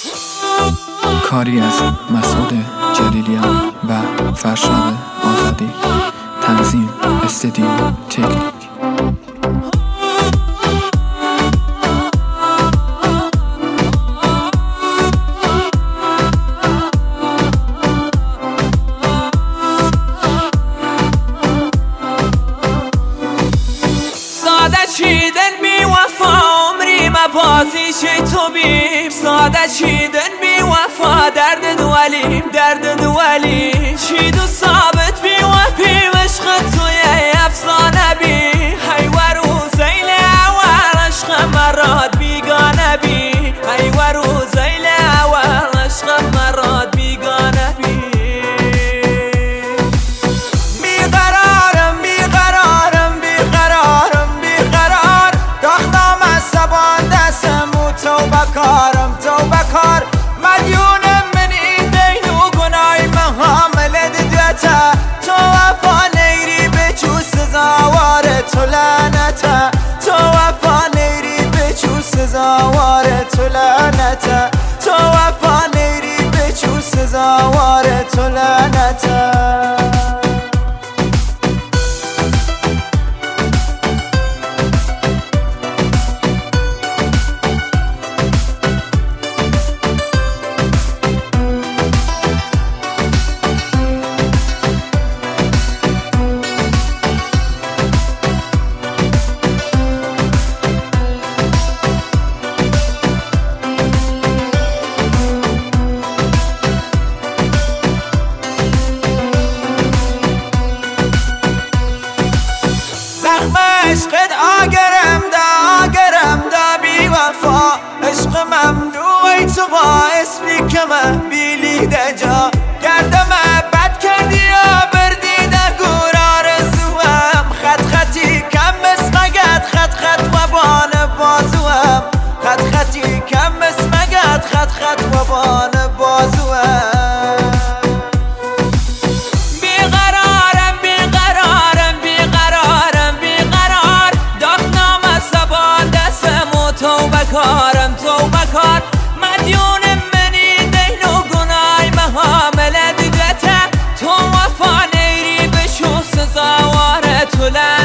کاری از مسعود جلیلیان و فرشاد آزادی. تنظیم استودیو تکنیک. ساده چیدن بی وفا عمری مبازی چی تو بیم. ساده چیدن بی وفا درد دوالیم چید و ثابت بی وفی عشق توی افسانه بی. هی و روزیل اول عشق مراد بیگانه بی. هی و روزیل اول عشق مراد بیگانه بی. تو بکار مدیون منی دین و گنای محامل دیدتا. تو وفا نیری بچو سزاوار تو لعنتا. تو وفا نیری بچو سزاوار تو لعنتا. تو وفا نیری بچو سزاوار تو لعنتا. عشقت آگرم دا بی وفا. عشق ممنوعی تو باعث بی که من بیلی دجا. گردم بد کردی یا بردی نگور آرزوام. خطی کم اسمگت خط و بان بازوام. خطی کم اسمگت خط و بان بازوام. تو بکار مدیون منی دین و گنای محامل دیدتا. تو وفا نیری بشو سزاوار تو